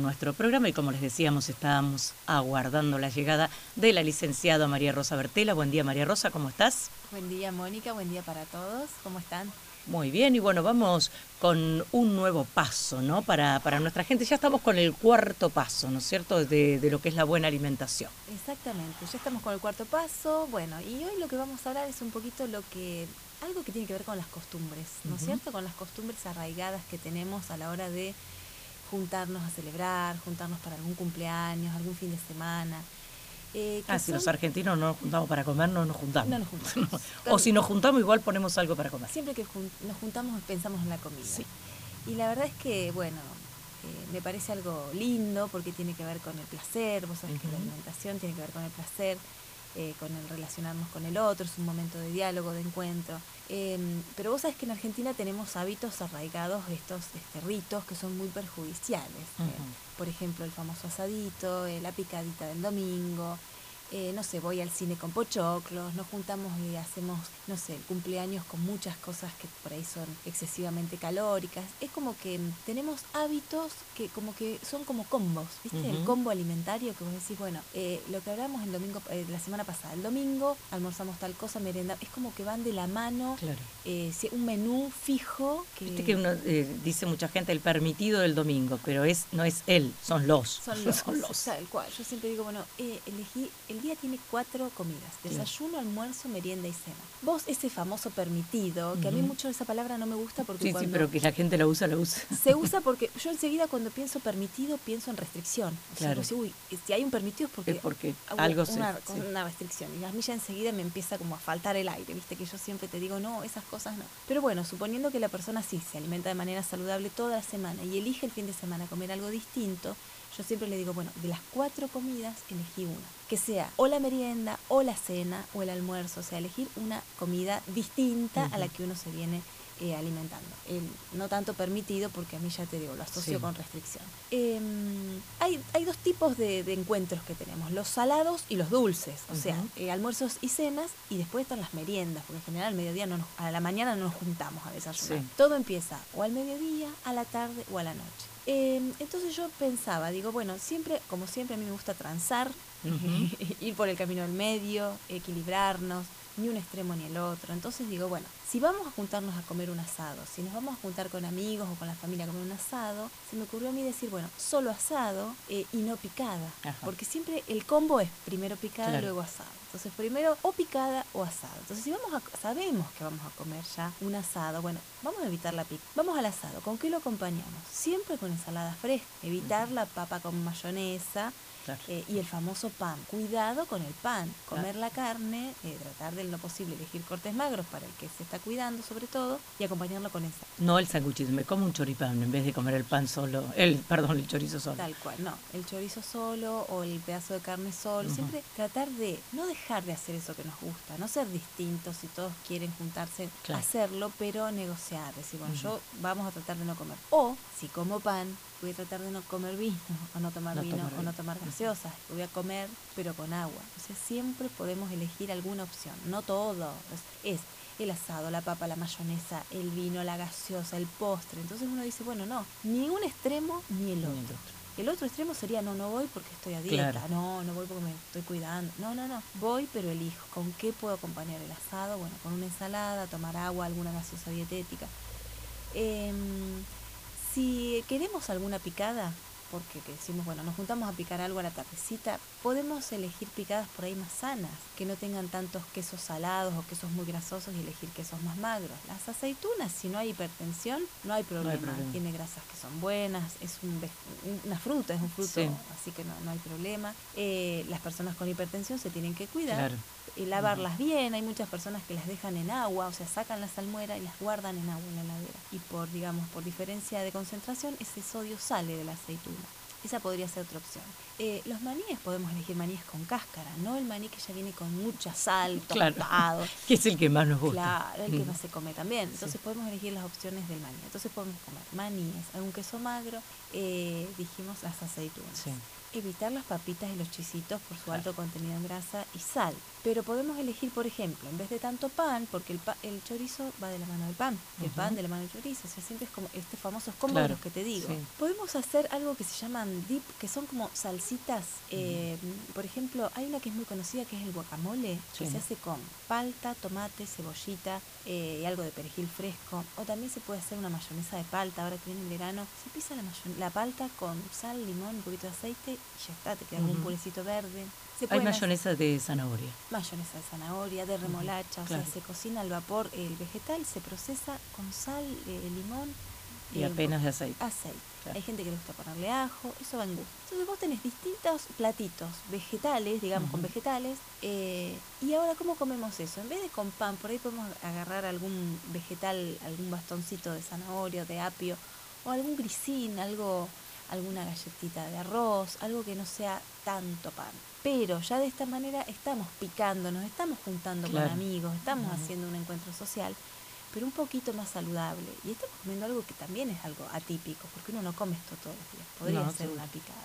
nuestro programa y como les decíamos, estábamos aguardando la llegada de la licenciada María Rosa Bertela. Buen día, María Rosa, ¿cómo estás? Buen día, Mónica, buen día para todos. ¿Cómo están? Muy bien, y bueno, vamos con un nuevo paso, ¿no? Para nuestra gente. Ya estamos con el cuarto paso, ¿no es cierto?, de lo que es la buena alimentación. Exactamente, ya estamos con el cuarto paso. Bueno, y hoy lo que vamos a hablar es un poquito algo que tiene que ver con las costumbres, ¿no es cierto? Con las costumbres arraigadas que tenemos a la hora de juntarnos a celebrar, juntarnos para algún cumpleaños, algún fin de semana. Si los argentinos no nos juntamos para comer, no nos juntamos. No nos juntamos. O si nos juntamos, igual ponemos algo para comer. Siempre que nos juntamos pensamos en la comida. Sí. Y la verdad es que, bueno, me parece algo lindo porque tiene que ver con el placer. Vos sabés que la alimentación tiene que ver con el placer, con el relacionarnos con el otro, es un momento de diálogo, de encuentro. Pero vos sabés que en Argentina tenemos hábitos arraigados, estos ritos que son muy perjudiciales. Por ejemplo, el famoso asadito, la picadita del domingo. No sé, voy al cine con pochoclos, nos juntamos y hacemos, no sé, el cumpleaños con muchas cosas que por ahí son excesivamente calóricas. Es como que tenemos hábitos que como que son como combos, ¿viste? El combo alimentario que vos decís, bueno, lo que hablamos el domingo, la semana pasada, el domingo almorzamos tal cosa, merenda, es como que van de la mano. Claro. Un menú fijo que... Viste que uno dice mucha gente el permitido del domingo, pero no es él, son los. Son los. Tal cual. Yo siempre digo, bueno, elegí, el día tiene 4 comidas, desayuno, almuerzo, merienda y cena. Vos, ese famoso permitido, que a mí mucho esa palabra no me gusta porque sí, pero que la gente la usa. Se usa porque yo enseguida cuando pienso permitido pienso en restricción. O sea, claro. Si hay un permitido es porque algo una restricción. Y a mí ya enseguida me empieza como a faltar el aire, viste que yo siempre te digo, no, esas cosas no. Pero bueno, suponiendo que la persona sí se alimenta de manera saludable toda la semana y elige el fin de semana comer algo distinto, yo siempre le digo, bueno, de las 4 comidas elegí una, que sea o la merienda, o la cena, o el almuerzo, o sea, elegir una comida distinta a la que uno se viene alimentando. No tanto permitido, porque a mí ya te digo, lo asocio con restricción. Hay 2 tipos de encuentros que tenemos, los salados y los dulces, o sea, almuerzos y cenas, y después están las meriendas, porque en general al mediodía a la mañana no nos juntamos a desayunar. Sí. Todo empieza o al mediodía, a la tarde o a la noche. Entonces yo pensaba, digo, bueno, como siempre a mí me gusta transar, ir por el camino del medio, equilibrarnos, ni un extremo ni el otro. Entonces digo, bueno, si vamos a juntarnos a comer un asado, si nos vamos a juntar con amigos o con la familia a comer un asado, se me ocurrió a mí decir, bueno, solo asado y no picada. Porque siempre el combo es primero picada, luego asado. Entonces primero o picada o asado. Entonces si sabemos que vamos a comer ya un asado, bueno, vamos a evitar la picada. Vamos al asado, ¿con qué lo acompañamos? Siempre con ensalada fresca, evitar la papa con mayonesa. Claro. Y el famoso pan. Cuidado con el pan. Comer la carne, tratar de lo posible elegir cortes magros para el que se está cuidando sobre todo y acompañarlo con ensalada. No el sanguchito, me como un choripán en vez de comer el pan solo, el chorizo solo. Tal cual, no, el chorizo solo o el pedazo de carne solo. Siempre tratar de no dejar de hacer eso que nos gusta, no ser distintos si todos quieren juntarse, hacerlo, pero negociar. Decir, bueno, yo vamos a tratar de no comer. O si como pan, voy a tratar de no comer vino, o no tomar vino, o no tomar gaseosas. Voy a comer, pero con agua. O sea, siempre podemos elegir alguna opción. No todo. Es el asado, la papa, la mayonesa, el vino, la gaseosa, el postre. Entonces uno dice, bueno, no, ni un extremo ni el otro. El otro extremo sería, no voy porque estoy a dieta, no voy porque me estoy cuidando. No, voy pero elijo. ¿Con qué puedo acompañar el asado? Bueno, con una ensalada, tomar agua, alguna gaseosa dietética. Si queremos alguna picada, porque decimos, bueno, nos juntamos a picar algo a la tardecita, podemos elegir picadas por ahí más sanas, que no tengan tantos quesos salados o quesos muy grasosos y elegir quesos más magros. Las aceitunas, si no hay hipertensión, no hay problema. Tiene grasas que son buenas, es una fruta, es un fruto, así que no hay problema. Las personas con hipertensión se tienen que cuidar. Lavarlas bien, hay muchas personas que las dejan en agua, o sea, sacan la salmuera y las guardan en agua en la heladera. Y por diferencia de concentración, ese sodio sale de la aceituna. Esa podría ser otra opción. Los maníes, podemos elegir maníes con cáscara, no el maní que ya viene con mucha sal, tostado. Que es el que más nos gusta. Claro, el que más se come también. Entonces podemos elegir las opciones del maní. Entonces podemos comer maníes, algún queso magro, dijimos las aceitunas. Evitar las papitas y los chisitos por su alto contenido en grasa y sal. Pero podemos elegir, por ejemplo, en vez de tanto pan, porque el chorizo va de la mano del pan, y el pan de la mano del chorizo, o sea, siempre es como estos famosos combos que te digo. Podemos hacer algo que se llaman llaman dip, que son como salsitas. Por ejemplo, hay una que es muy conocida que es el guacamole, que se hace con palta, tomate, cebollita y algo de perejil fresco. O también se puede hacer una mayonesa de palta, ahora que viene el verano. Se pisa la palta con sal, limón, un poquito de aceite y ya está, te queda un purecito verde. Hay mayonesa de zanahoria. Mayonesa de zanahoria, de remolacha, o sea, se cocina al vapor el vegetal, se procesa con sal, limón y apenas de aceite. Hay gente que le gusta ponerle ajo, eso va en gusto. Entonces vos tenés distintos platitos vegetales, digamos, con vegetales. Y ahora, ¿cómo comemos eso? En vez de con pan, por ahí podemos agarrar algún vegetal, algún bastoncito de zanahoria, de apio, o algún grisín, alguna galletita de arroz, algo que no sea tanto pan. Pero ya de esta manera estamos picando, nos estamos juntando con amigos, estamos haciendo un encuentro social, pero un poquito más saludable. Y estamos comiendo algo que también es algo atípico, porque uno no come esto todos los días. Podría ser una picada.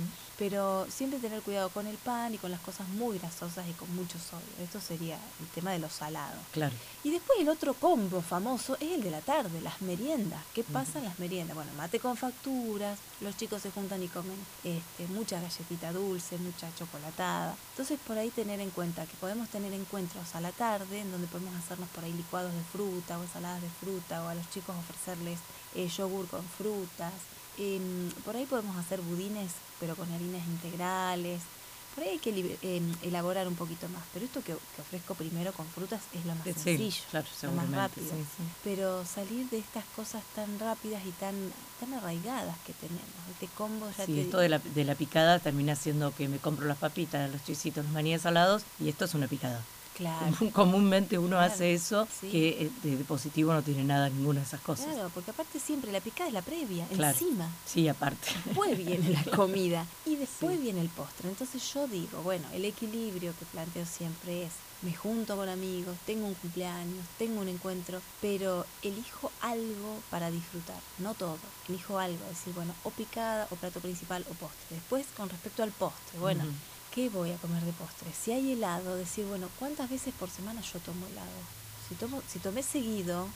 Pero siempre tener cuidado con el pan y con las cosas muy grasosas y con mucho sodio. Esto sería el tema de lo salado. Claro. Y después el otro combo famoso es el de la tarde, las meriendas. ¿Qué pasa en las meriendas? Bueno, mate con facturas, los chicos se juntan y comen mucha galletita dulce, mucha chocolatada. Entonces por ahí tener en cuenta que podemos tener encuentros a la tarde, en donde podemos hacernos por ahí licuados de fruta o ensaladas de fruta, o a los chicos ofrecerles yogur con frutas. Por ahí podemos hacer budines, pero con harinas integrales. Por ahí hay que elaborar un poquito más. Pero esto que ofrezco primero con frutas es lo más sencillo, lo más rápido. Sí. Pero salir de estas cosas tan rápidas y tan arraigadas que tenemos. Este combo ya esto de la picada termina siendo que me compro las papitas, los chisitos, los maníes salados, y esto es una picada. Claro. Comúnmente uno hace eso, que de positivo no tiene nada, ninguna de esas cosas. Claro, porque aparte siempre la picada es la previa, encima. Sí, aparte. Después viene la comida y después viene el postre. Entonces yo digo, bueno, el equilibrio que planteo siempre es, me junto con amigos, tengo un cumpleaños, tengo un encuentro, pero elijo algo para disfrutar, no todo. Elijo algo, decir, bueno, o picada, o plato principal, o postre. Después, con respecto al postre, bueno, ¿qué voy a comer de postre? Si hay helado, decir, bueno, ¿cuántas veces por semana yo tomo helado? Si tomé seguido,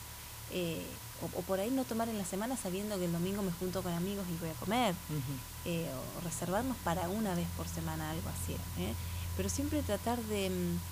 o por ahí no tomar en la semana sabiendo que el domingo me junto con amigos y voy a comer, o reservarnos para una vez por semana, algo así. Pero siempre tratar de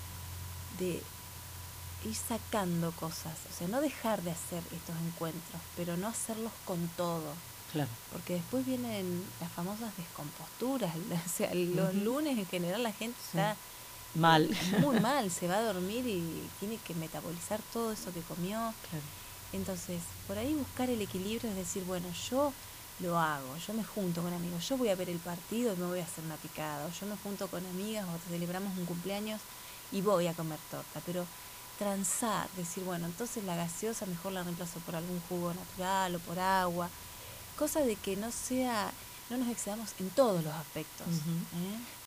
ir sacando cosas, o sea, no dejar de hacer estos encuentros, pero no hacerlos con todo. Claro. Porque después vienen las famosas descomposturas, o sea, los lunes en general la gente está mal, muy mal, se va a dormir y tiene que metabolizar todo eso que comió. Claro. Entonces, por ahí buscar el equilibrio es decir, bueno, yo lo hago, yo me junto con amigos, yo voy a ver el partido y me voy a hacer una picada, o yo me junto con amigas o celebramos un cumpleaños y voy a comer torta, pero transar, decir, bueno, entonces la gaseosa mejor la reemplazo por algún jugo natural o por agua. Cosa de que no nos excedamos en todos los aspectos.